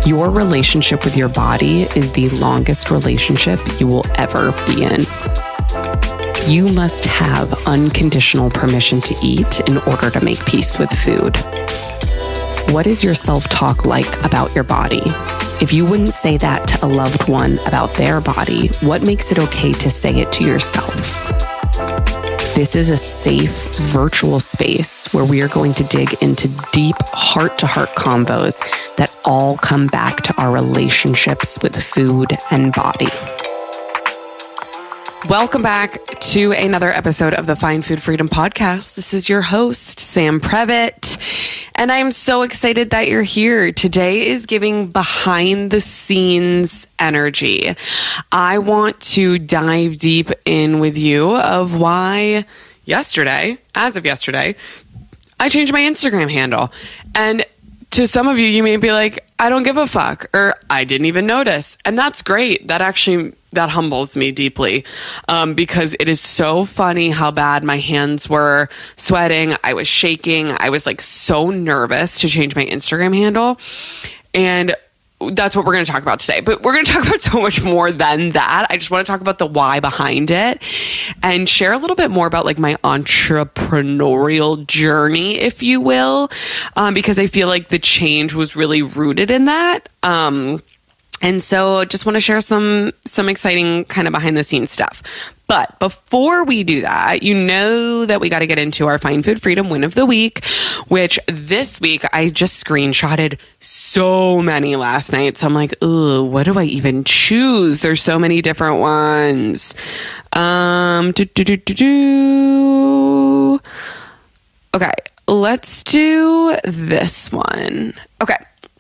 Your relationship with your body is the longest relationship you will ever be in. You must have unconditional permission to eat in order to make peace with food. What is your self-talk like about your body? If you wouldn't say that to a loved one about their body, what makes it okay to say it to yourself? This is a safe virtual space where we are going to dig into deep heart-to-heart convos that all come back to our relationships with food and body. Welcome back to another episode of the Find Food Freedom Podcast. This is your host, Sam Previtt, and I'm so excited that you're here. Today is giving behind the scenes energy. I want to dive deep in with you of why as of yesterday, I changed my Instagram handle. And to some of you, you may be like, I don't give a fuck, or I didn't even notice. And that's great. That humbles me deeply, because it is so funny how bad my hands were sweating. I was shaking. I was like so nervous to change my Instagram handle. And that's what we're going to talk about today. But we're going to talk about so much more than that. I just want to talk about the why behind it and share a little bit more about like my entrepreneurial journey, if you will, because I feel like the change was really rooted in that. And so just want to share some exciting kind of behind the scenes stuff. But before we do that, you know that we got to get into our Find Food Freedom Win of the Week, which this week I just screenshotted so many last night. So I'm like, ooh, what do I even choose? There's so many different ones. Okay, let's do this one. Okay.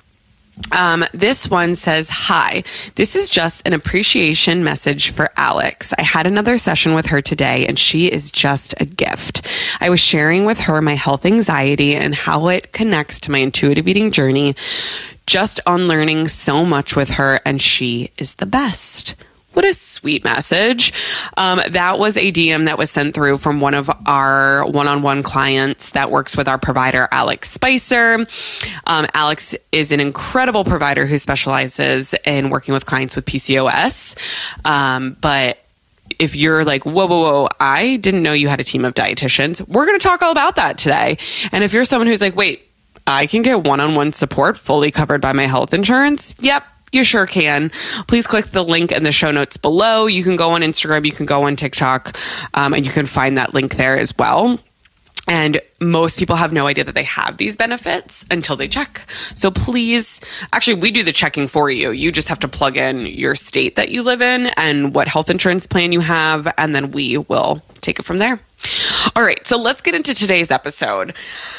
This one says, hi, this is just an appreciation message for Alex. I had another session with her today and she is just a gift. I was sharing with her my health anxiety and how it connects to my intuitive eating journey, just unlearning so much with her, and she is the best. What a sweet message. That was a DM that was sent through from one of our one-on-one clients that works with our provider, Alex Spicer. Alex is an incredible provider who specializes in working with clients with PCOS. But if you're like, whoa, I didn't know you had a team of dietitians, we're going to talk all about that today. And if you're someone who's like, wait, I can get one-on-one support fully covered by my health insurance? Yep. You sure can. Please click the link in the show notes below. You can go on Instagram, you can go on TikTok, and you can find that link there as well. And most people have no idea that they have these benefits until they check. So please, actually, we do the checking for you. You just have to plug in your state that you live in and what health insurance plan you have, and then we will take it from there. All right, so let's get into today's episode.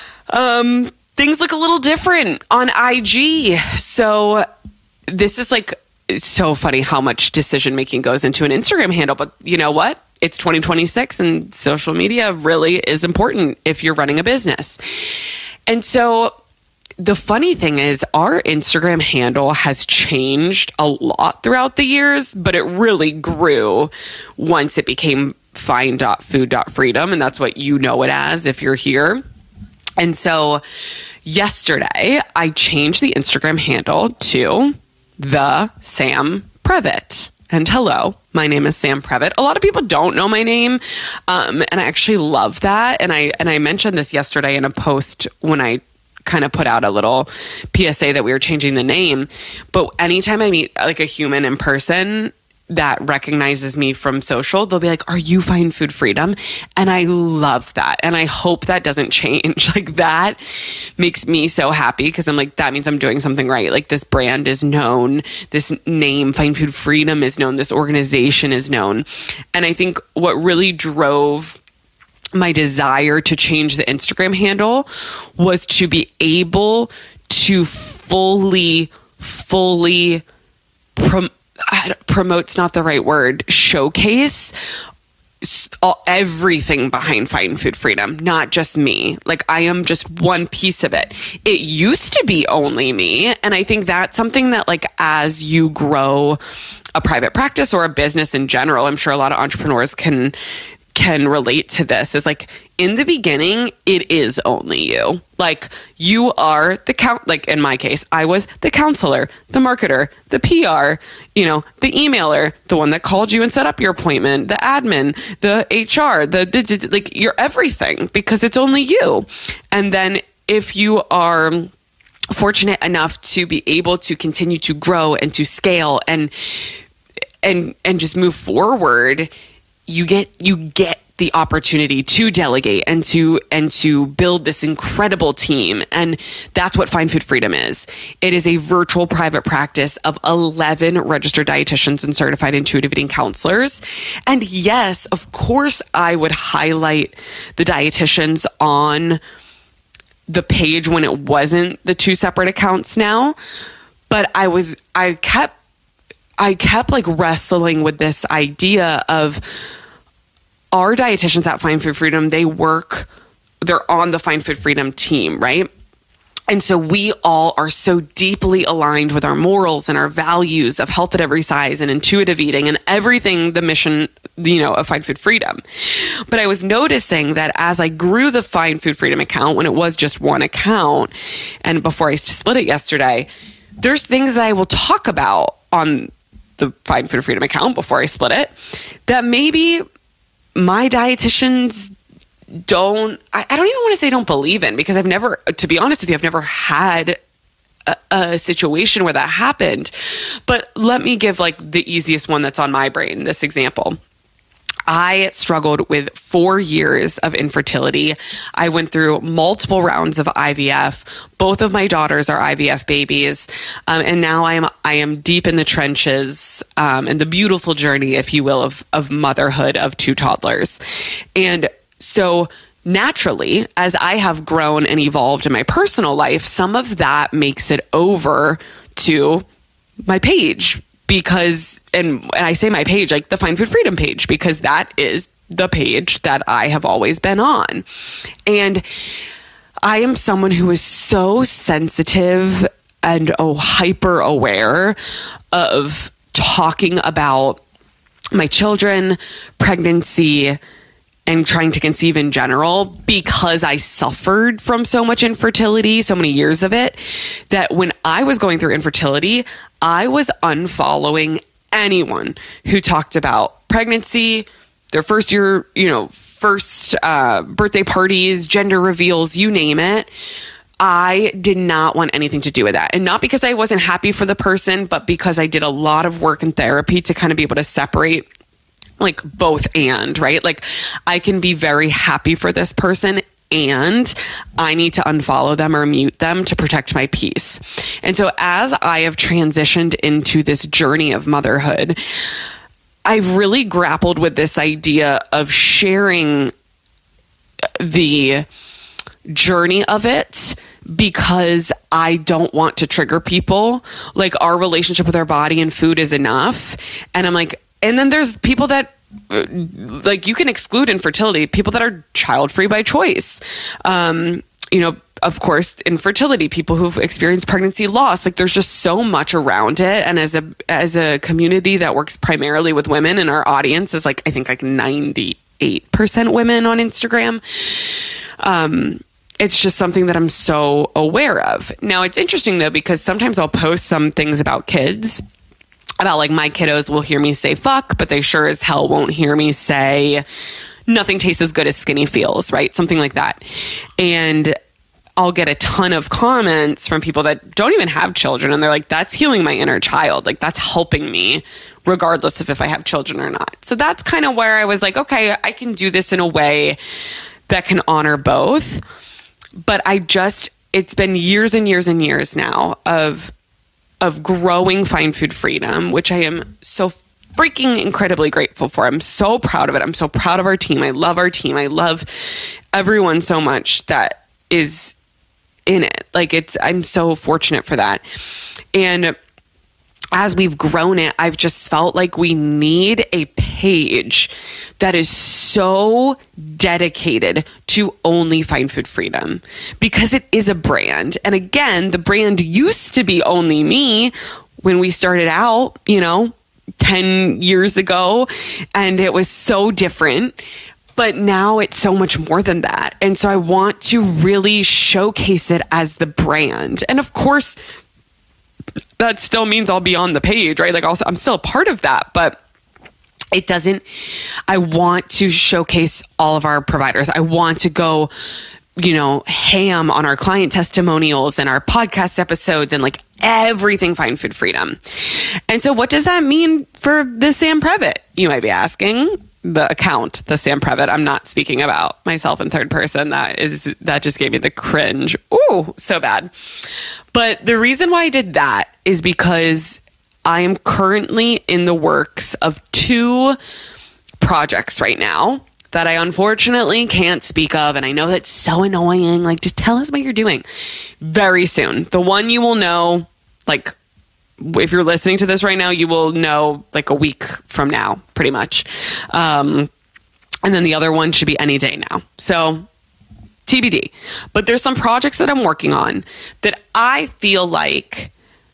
Things look a little different on IG. So this is like so funny how much decision making goes into an Instagram handle. But you know what? It's 2026 and social media really is important if you're running a business. And so the funny thing is our Instagram handle has changed a lot throughout the years, but it really grew once it became find.food.freedom. And that's what you know it as if you're here. And so yesterday I changed the Instagram handle to The Sam Previtt. And hello, my name is Sam Previtt. A lot of people don't know my name, and I actually love that. And I mentioned this yesterday in a post when I kind of put out a little PSA that we were changing the name. But anytime I meet like a human in person that recognizes me from social, they'll be like, are you Find Food Freedom? And I love that. And I hope that doesn't change. Like that makes me so happy because I'm like, that means I'm doing something right. Like this brand is known, this name, Find Food Freedom is known, this organization is known. And I think what really drove my desire to change the Instagram handle was to be able to fully promote's not the right word, showcase everything behind Find Food Freedom, not just me. Like I am just one piece of it. It used to be only me. And I think that's something that like as you grow a private practice or a business in general, I'm sure a lot of entrepreneurs can can relate to this is like, in the beginning, it is only you. Like, you are like in my case, I was the counselor, the marketer, the PR, the emailer, the one that called you and set up your appointment, the admin, the HR, like, you're everything because it's only you. And then if you are fortunate enough to be able to continue to grow and to scale and just move forward, you get the opportunity to delegate and to build this incredible team. And that's what Find Food Freedom is. It is a virtual private practice of 11 registered dietitians and certified intuitive eating counselors. And yes, of course, I would highlight the dietitians on the page when it wasn't the 2 separate accounts now. But I kept like wrestling with this idea of, our dietitians at Find Food Freedom, they're on the Find Food Freedom team, right? And so we all are so deeply aligned with our morals and our values of health at every size and intuitive eating and everything, the mission, of Find Food Freedom. But I was noticing that as I grew the Find Food Freedom account, when it was just one account, and before I split it yesterday, there's things that I will talk about on the Find Food Freedom account before I split it that maybe my dietitians I don't even want to say don't believe in, because to be honest with you, I've never had a situation where that happened. But let me give like the easiest one that's on my brain, this example. I struggled with 4 years of infertility. I went through multiple rounds of IVF. Both of my daughters are IVF babies. And now I am deep in the trenches, and the beautiful journey, if you will, of motherhood of 2 toddlers. And so naturally, as I have grown and evolved in my personal life, some of that makes it over to my page. Because, and I say my page, like the Find Food Freedom page, because that is the page that I have always been on. And I am someone who is so sensitive and hyper aware of talking about my children, pregnancy, and trying to conceive in general, because I suffered from so much infertility, so many years of it, that when I was going through infertility, I was unfollowing anyone who talked about pregnancy, their first year, first birthday parties, gender reveals, you name it. I did not want anything to do with that. And not because I wasn't happy for the person, but because I did a lot of work in therapy to kind of be able to separate like both and, right? Like, I can be very happy for this person and I need to unfollow them or mute them to protect my peace. And so as I have transitioned into this journey of motherhood, I've really grappled with this idea of sharing the journey of it, because I don't want to trigger people. Like, our relationship with our body and food is enough. And I'm like, and then there's people that, like, you can exclude infertility, people that are child-free by choice. Of course, infertility, people who've experienced pregnancy loss. Like, there's just so much around it. And as a community that works primarily with women, and our audience is like, I think like 98% women on Instagram. It's just something that I'm so aware of. Now, it's interesting though, because sometimes I'll post some things about kids, about like, my kiddos will hear me say fuck, but they sure as hell won't hear me say nothing tastes as good as skinny feels, right? Something like that. And I'll get a ton of comments from people that don't even have children. And they're like, that's healing my inner child. Like, that's helping me regardless of if I have children or not. So that's kind of where I was like, okay, I can do this in a way that can honor both. But it's been years and years and years now of growing Find Food Freedom, which I am so freaking incredibly grateful for. I'm so proud of it. I'm so proud of our team. I love our team. I love everyone so much that is in it. Like, I'm so fortunate for that. And as we've grown it, I've just felt like we need a page that is so dedicated to only Find Food Freedom, because it is a brand. And again, the brand used to be only me when we started out, 10 years ago, and it was so different. But now it's so much more than that. And so I want to really showcase it as the brand. And of course, that still means I'll be on the page, right? Like I'm still a part of that, but it doesn't, I want to showcase all of our providers. I want to go, ham on our client testimonials and our podcast episodes and like everything Find Food Freedom. And so what does that mean for the Sam Previtt? You might be asking. The account, the Sam Previtt. I'm not speaking about myself in third person. That just gave me the cringe. Ooh, so bad. But the reason why I did that is because I am currently in the works of 2 projects right now that I unfortunately can't speak of. And I know that's so annoying. Like, just tell us what you're doing very soon. The one you will know, like, if you're listening to this right now, you will know like a week from now, pretty much. And then the other one should be any day now. So TBD. But there's some projects that I'm working on that I feel like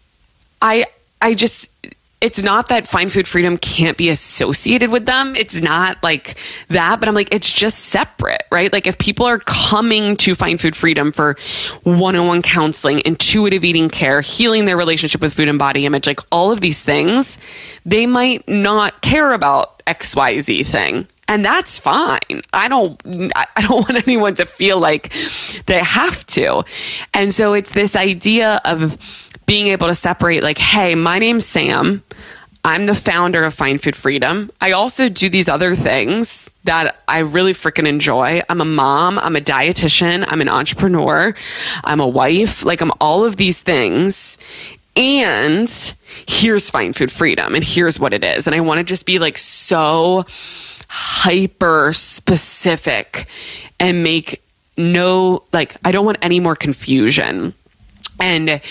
it's not that Find Food Freedom can't be associated with them. It's not like that, but I'm like, it's just separate, right? Like if people are coming to Find Food Freedom for one-on-one counseling, intuitive eating care, healing their relationship with food and body image, like all of these things, they might not care about XYZ thing. And that's fine. I don't want anyone to feel like they have to. And so it's this idea of being able to separate like, hey, my name's Sam. I'm the founder of Find Food Freedom. I also do these other things that I really freaking enjoy. I'm a mom. I'm a dietitian. I'm an entrepreneur. I'm a wife. Like I'm all of these things. And here's Find Food Freedom. And here's what it is. And I want to just be like so hyper specific and make I don't want any more confusion. And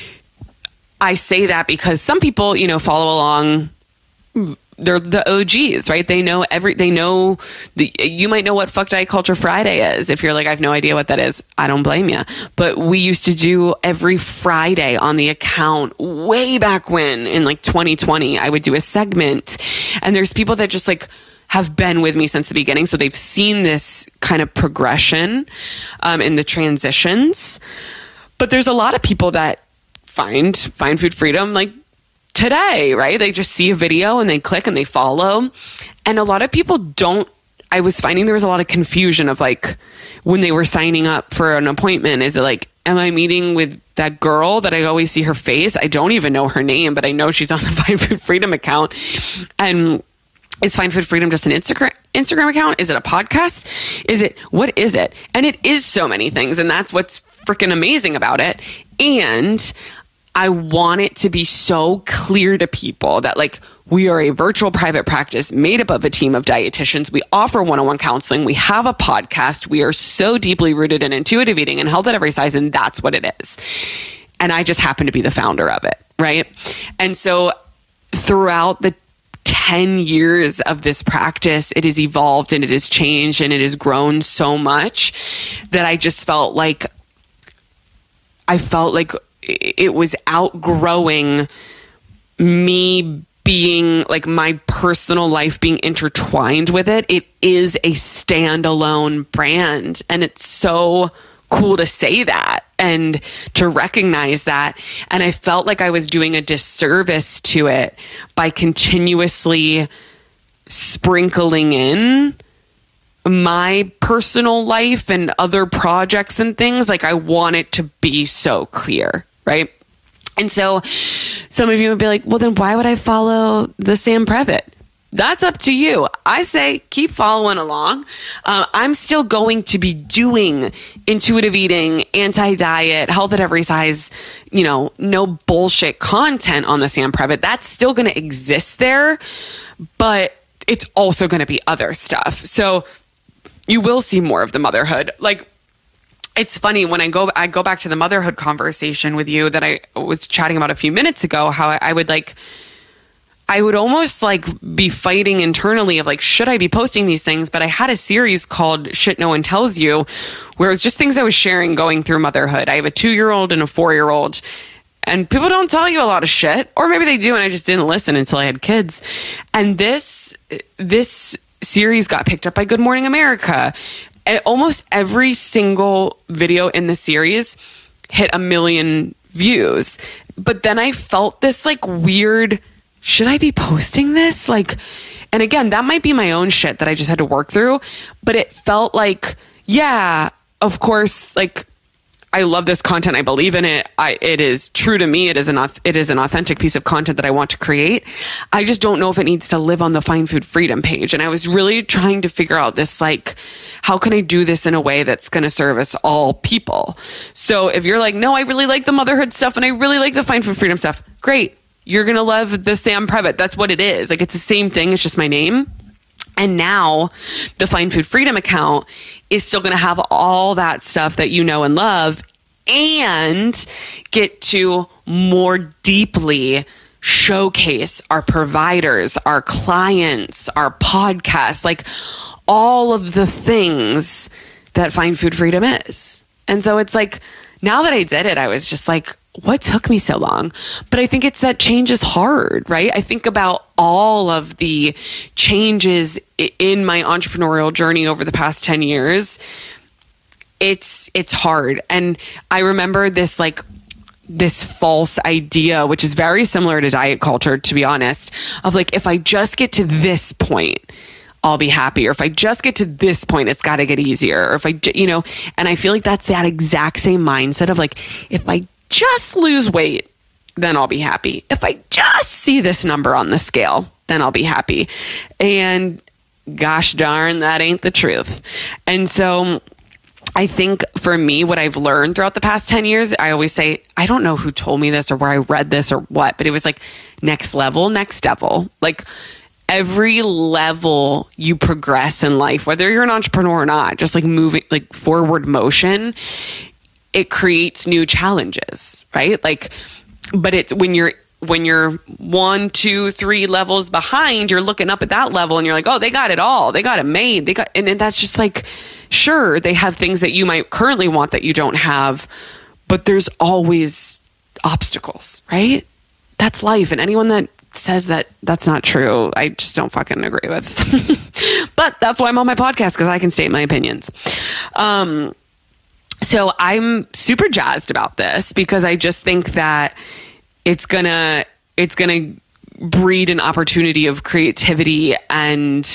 I say that because some people, follow along. They're the OGs, right? They know you might know what Fuck Diet Culture Friday is. If you're like, I have no idea what that is, I don't blame you. But we used to do every Friday on the account way back when in like 2020, I would do a segment. And there's people that just like have been with me since the beginning. So they've seen this kind of progression in the transitions. But there's a lot of people that find Food Freedom like today, right? They just see a video and they click and they follow. And a lot of people I was finding there was a lot of confusion of like when they were signing up for an appointment. Is it like, am I meeting with that girl that I always see her face? I don't even know her name, but I know she's on the Find Food Freedom account. And is Find Food Freedom just an Instagram account? Is it a podcast? What is it? And it is so many things. And that's what's freaking amazing about it. And I want it to be so clear to people that like we are a virtual private practice made up of a team of dietitians. We offer one-on-one counseling. We have a podcast. We are so deeply rooted in intuitive eating and health at every size. And that's what it is. And I just happen to be the founder of it. Right. And so throughout the 10 years of this practice, it has evolved and it has changed and it has grown so much that I just felt like it was outgrowing me being like my personal life being intertwined with it. It is a standalone brand. And it's so cool to say that and to recognize that. And I felt like I was doing a disservice to it by continuously sprinkling in my personal life and other projects and things. Like I want it to be so clear, right? And so some of you would be like, well, then why would I follow the Sam Previtt? That's up to you. I say keep following along. I'm still going to be doing intuitive eating, anti-diet, health at every size, no bullshit content on the Sam Previtt. That's still going to exist there, but it's also going to be other stuff. So you will see more of the motherhood. Like, it's funny when I go back to the motherhood conversation with you that I was chatting about a few minutes ago, how I would almost like be fighting internally of like, should I be posting these things? But I had a series called Shit No One Tells You, where it was just things I was sharing going through motherhood. I have a 2-year-old and a 4-year-old, and people don't tell you a lot of shit, or maybe they do, and I just didn't listen until I had kids. And this series got picked up by Good Morning America. And almost every single video in the series hit 1 million views. But then I felt this like weird, should I be posting this? Like, and again, that might be my own shit that I just had to work through, but it felt like, yeah, of course, like, I love this content. I believe in it. It is true to me. It is an authentic piece of content that I want to create. I just don't know if it needs to live on the Find Food Freedom page. And I was really trying to figure out this, like, how can I do this in a way that's going to service all people? So if you're like, no, I really like the motherhood stuff and I really like the Find Food Freedom stuff, great. You're going to love the Sam Previte. That's what it is. Like, it's the same thing. It's just my name. And now the Find Food Freedom account is still going to have all that stuff that you know and love, and get to more deeply showcase our providers, our clients, our podcasts, like all of the things that Find Food Freedom is. And so it's like, now that I did it, I was just like, what took me so long? But I think it's that change is hard, right? I think about all of the changes in my entrepreneurial journey over the past 10 years. It's hard. And I remember this false idea, which is very similar to diet culture, to be honest, of like, if I just get to this point, I'll be happy. Or if I just get to this point, it's got to get easier. Or if I, and I feel like that's that exact same mindset of like, if I just lose weight, then I'll be happy. If I just see this number on the scale, then I'll be happy. And gosh darn, that ain't the truth. And so I think for me, what I've learned throughout the past 10 years, I always say, I don't know who told me this or where I read this or what, but it was like next level, next devil. Like every level you progress in life, whether you're an entrepreneur or not, just like moving, like forward motion, it creates new challenges, right? Like, but it's when you're 1, 2, 3 levels behind, you're looking up at that level and you're like, oh, they got it all. They got it made. And that's just like, sure, they have things that you might currently want that you don't have, but there's always obstacles, right? That's life. And anyone that says that that's not true, I just don't fucking agree with. But that's why I'm on my podcast, because I can state my opinions. So I'm super jazzed about this because I just think that it's gonna breed an opportunity of creativity and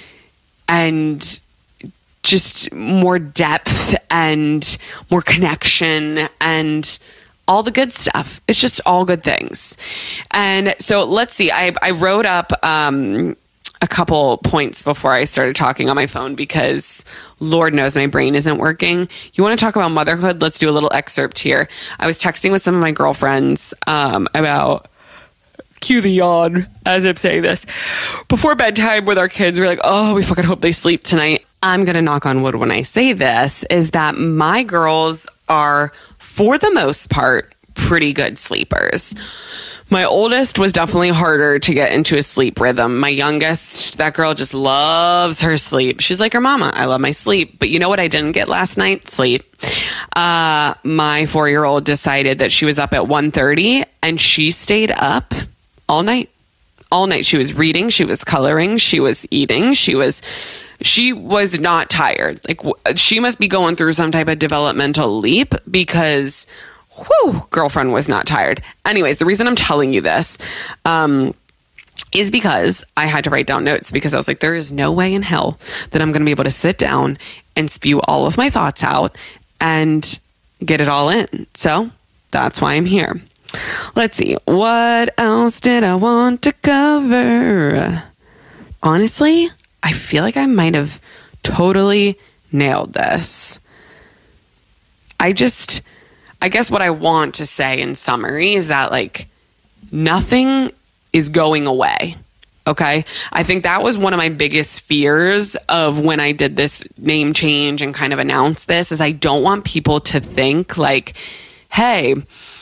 just more depth and more connection and all the good stuff. It's just all good things. And so let's see, I wrote up a couple points before I started talking on my phone because Lord knows my brain isn't working. You want to talk about motherhood? Let's do a little excerpt here. I was texting with some of my girlfriends about, cue the yawn as I'm saying this, before bedtime with our kids. We're like, oh, we fucking hope they sleep tonight. I'm going to knock on wood when I say this, is that my girls are, for the most part, pretty good sleepers. My oldest was definitely harder to get into a sleep rhythm. My youngest, that girl just loves her sleep. She's like her mama. I love my sleep. But you know what I didn't get last night? Sleep. My 4-year-old decided that she was up at 1:30 and she stayed up all night. All night. She was reading. She was coloring. She was eating. She was not tired. Like, she must be going through some type of developmental leap because girlfriend was not tired. Anyways, the reason I'm telling you this is because I had to write down notes because I was like, there is no way in hell that I'm going to be able to sit down and spew all of my thoughts out and get it all in. So that's why I'm here. Let's see. What else did I want to cover? Honestly, I feel like I might have totally nailed this. I guess what I want to say in summary is that, like, nothing is going away. Okay. I think that was one of my biggest fears of when I did this name change and kind of announced this, is I don't want people to think like, hey,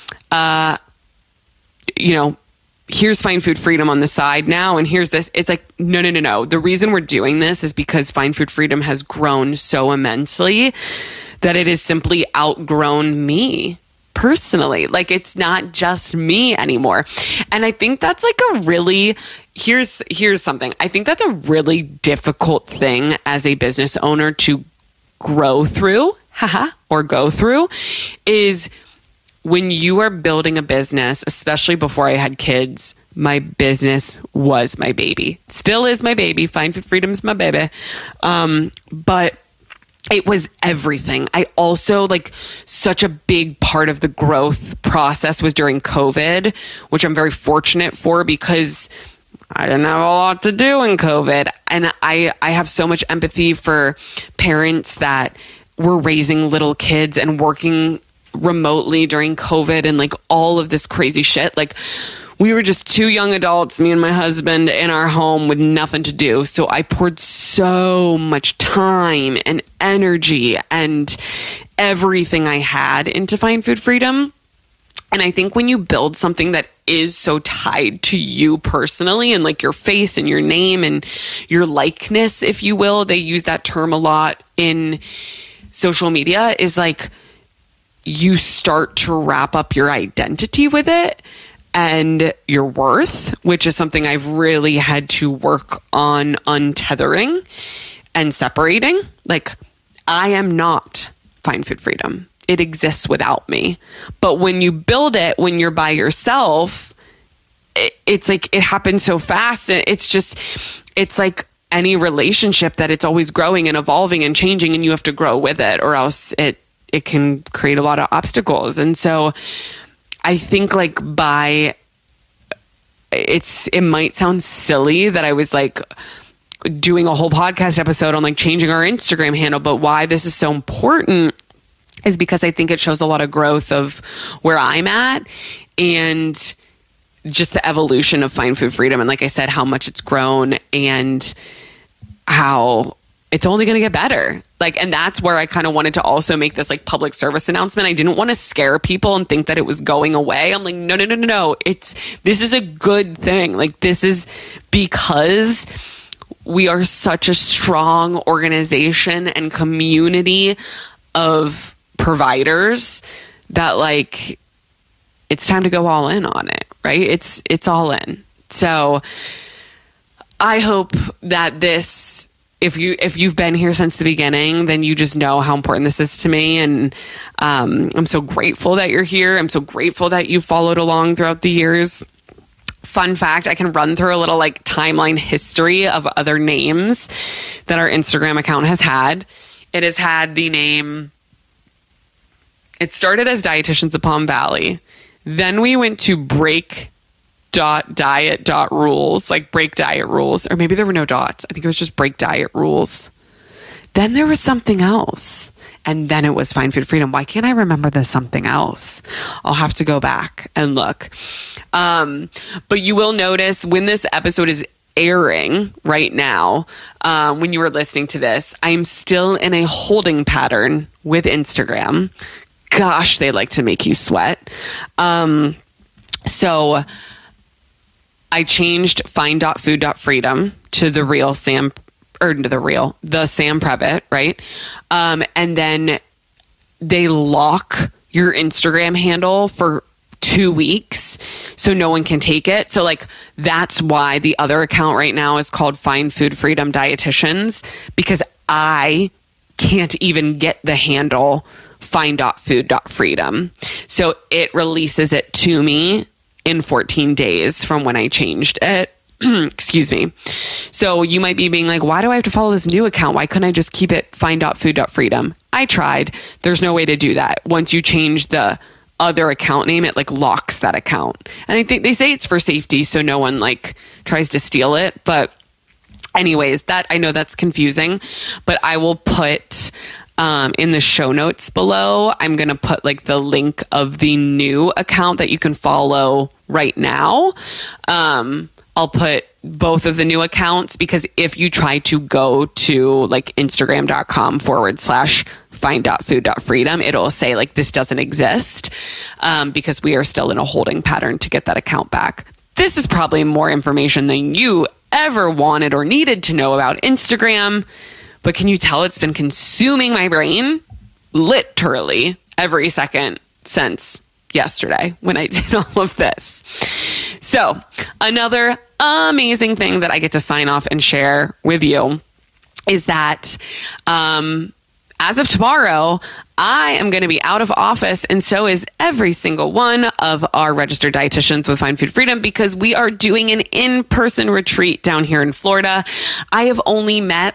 here's Find Food Freedom on the side now, and here's this. It's like, no. The reason we're doing this is because Find Food Freedom has grown so immensely that it has simply outgrown me personally. Like, it's not just me anymore. And I think that's like a really here's something. I think that's a really difficult thing as a business owner to grow through, or go through, is when you are building a business, especially before I had kids. My business was my baby. Still is my baby. Fine Food Freedom's my baby. But it was everything. I also, like, such a big part of the growth process was during COVID, which I'm very fortunate for because I didn't have a lot to do in COVID. And I have so much empathy for parents that were raising little kids and working remotely during COVID and like all of this crazy shit. Like, we were just two young adults, me and my husband, in our home with nothing to do. So I poured so much time and energy and everything I had into Fine Food Freedom. And I think when you build something that is so tied to you personally and like your face and your name and your likeness, if you will, they use that term a lot in social media, is like you start to wrap up your identity with it. And your worth, which is something I've really had to work on untethering and separating. Like, I am not Fine Food Freedom. It exists without me. But when you build it, when you're by yourself, it's like it happens so fast. It's like any relationship that it's always growing and evolving and changing, and you have to grow with it, or else it can create a lot of obstacles. And so I think like it might sound silly that I was like doing a whole podcast episode on like changing our Instagram handle, but why this is so important is because I think it shows a lot of growth of where I'm at and just the evolution of Fine Food Freedom. And like I said, how much it's grown and how it's only going to get better. Like, and that's where I kind of wanted to also make this like public service announcement. I didn't want to scare people and think that it was going away. I'm like, no. This is a good thing. Like, this is because we are such a strong organization and community of providers that like, it's time to go all in on it, right? It's all in. So I hope that this, if you've been here since the beginning, then you just know how important this is to me. And I'm so grateful that you're here. I'm so grateful that you followed along throughout the years. Fun fact, I can run through a little like timeline history of other names that our Instagram account has had. It has had the name, it started as Dietitians of Palm Valley. Then we went to break.diet.rules, like break diet rules, or maybe there were no dots. I think it was just break diet rules. Then there was something else. And then it was Fine Food Freedom. Why can't I remember the something else? I'll have to go back and look. But you will notice when this episode is airing right now, when you were listening to this, I'm still in a holding pattern with Instagram. Gosh, they like to make you sweat. So I changed fine.food.freedom to the real Sam, or to the Sam Previtt, right? And then they lock your Instagram handle for 2 weeks so no one can take it. So like, that's why the other account right now is called Fine Food Freedom Dietitians, because I can't even get the handle fine.food.freedom. So it releases it to me in 14 days from when I changed it. Excuse me. So you might be being like, why do I have to follow this new account? Why couldn't I just keep it fine.food.freedom? I tried. There's no way to do that. Once you change the other account name, it like locks that account. And I think they say it's for safety so no one like tries to steal it. But anyways, that I know that's confusing, but I will put in the show notes below, I'm going to put like the link of the new account that you can follow right now. I'll put both of the new accounts, because if you try to go to like Instagram.com/fine.food.freedom, it'll say like this doesn't exist, because we are still in a holding pattern to get that account back. This is probably more information than you ever wanted or needed to know about Instagram. But can you tell it's been consuming my brain literally every second since yesterday when I did all of this? So Another amazing thing that I get to sign off and share with you is that as of tomorrow, I am going to be out of office, and so is every single one of our registered dietitians with Find Food Freedom, because we are doing an in-person retreat down here in Florida. I have only met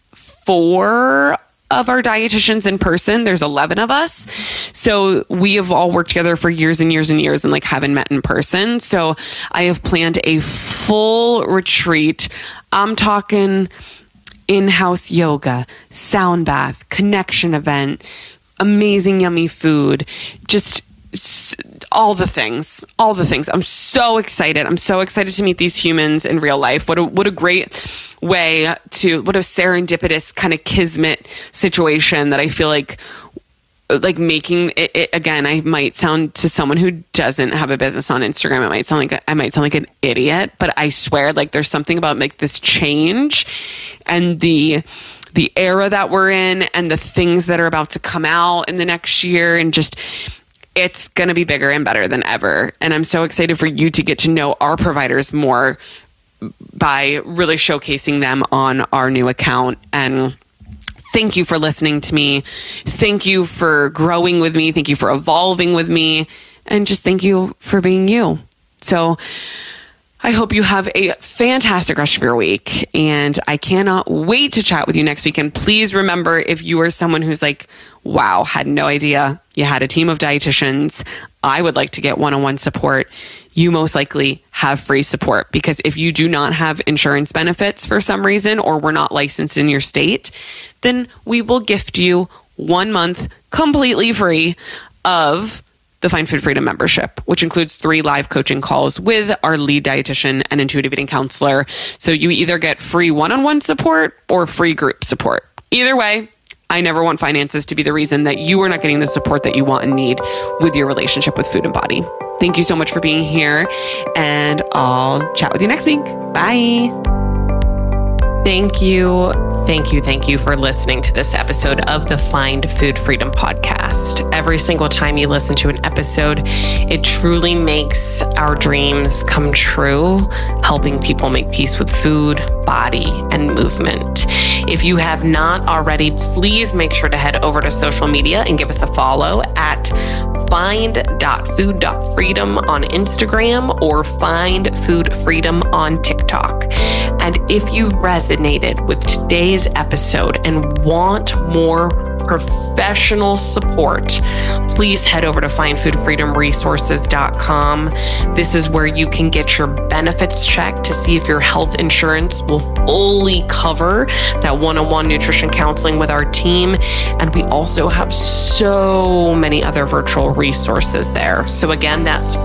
4 of our dietitians in person. There's 11 of us. So we have all worked together for years and years and years and like haven't met in person. So I have planned a full retreat. I'm talking in-house yoga, sound bath, connection event, amazing yummy food, just all the things. I'm so excited. I'm so excited to meet these humans in real life. What a great way what a serendipitous kind of kismet situation that I feel like making it again. I might sound, to someone who doesn't have a business on Instagram, I might sound like an idiot, but I swear, like, there's something about like this change and the era that we're in and the things that are about to come out in the next year, and just, it's going to be bigger and better than ever. And I'm so excited for you to get to know our providers more by really showcasing them on our new account. And thank you for listening to me. Thank you for growing with me. Thank you for evolving with me. And just thank you for being you. So I hope you have a fantastic rest of your week. And I cannot wait to chat with you next week. And please remember, if you are someone who's like, wow, had no idea you had a team of dietitians, I would like to get one-on-one support, you most likely have free support. Because if you do not have insurance benefits for some reason, or we're not licensed in your state, then we will gift you 1 month completely free of the Find Food Freedom membership, which includes 3 live coaching calls with our lead dietitian and intuitive eating counselor. So you either get free one-on-one support or free group support. Either way, I never want finances to be the reason that you are not getting the support that you want and need with your relationship with food and body. Thank you so much for being here, and I'll chat with you next week. Bye. Thank you for listening to this episode of the Find Food Freedom podcast. Every single time you listen to an episode, it truly makes our dreams come true, helping people make peace with food, body, and movement. If you have not already, please make sure to head over to social media and give us a follow at find.food.freedom on Instagram or Find Food Freedom on TikTok. And if you resonated with today's episode and want more professional support, please head over to findfoodfreedomresources.com. This is where you can get your benefits checked to see if your health insurance will fully cover that one-on-one nutrition counseling with our team. And we also have so many other virtual resources there. So again, that's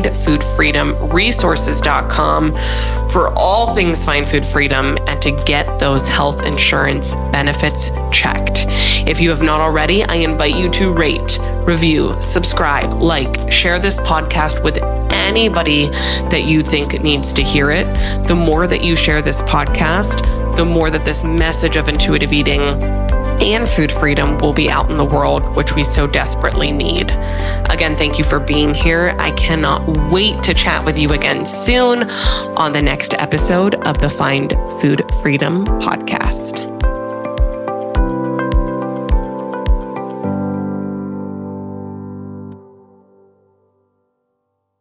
findfoodfreedomresources.com for all things Find Food Freedom and to get those health insurance benefits checked. If you have not already, I invite you to rate, review, subscribe, like, share this podcast with anybody that you think needs to hear it. The more that you share this podcast, the more that this message of intuitive eating and food freedom will be out in the world, which we so desperately need. Again, thank you for being here. I cannot wait to chat with you again soon on the next episode of the Find Food Freedom podcast.